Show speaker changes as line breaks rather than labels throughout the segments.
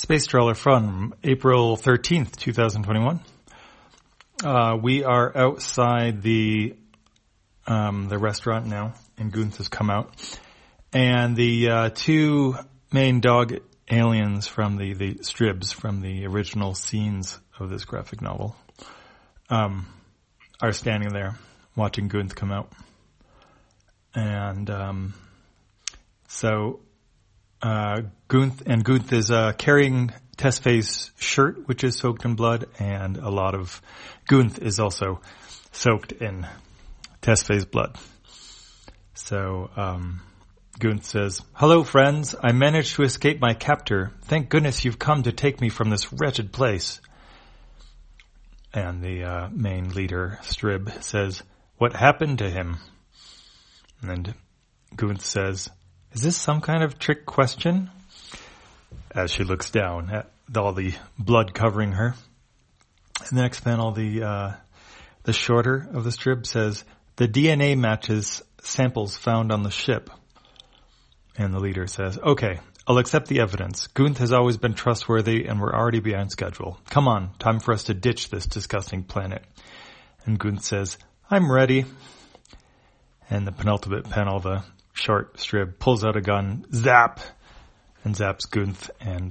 Space Trawler from April 13th, 2021. We are outside the restaurant now, and Gunth has come out. And the two main dog aliens from the Stribs from the original scenes of this graphic novel are standing there watching Gunth come out. And so Gunth is carrying Tesfaye's shirt, which is soaked in blood, and a lot of Gunth is also soaked in Tesfaye's blood. So Gunth says, "Hello, friends. I managed to escape my captor. Thank goodness you've come to take me from this wretched place." And the main leader, Strib, says, "What happened to him?" And Gunth says, "Is this some kind of trick question?" As she looks down at all the blood covering her. In the next panel, the shorter of the Strib says, "The DNA matches samples found on the ship." And the leader says, "Okay, I'll accept the evidence. Gunth has always been trustworthy and we're already behind schedule. Come on, time for us to ditch this disgusting planet." And Gunth says, "I'm ready." And the penultimate panel, the short Strib pulls out a gun, zap, and zaps Gunth, and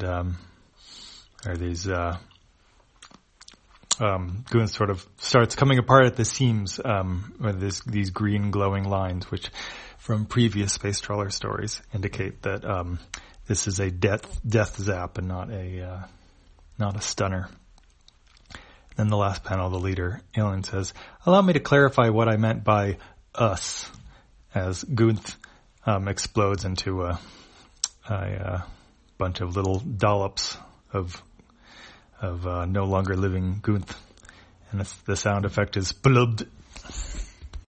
Gunth sort of starts coming apart at the seams with these green glowing lines, which from previous Space Trawler stories indicate that this is a death zap and not a stunner. Then the last panel, the leader alien says, "Allow me to clarify what I meant by us," as Gunth explodes into a bunch of little dollops of no longer living Gunth. And the sound effect is blub.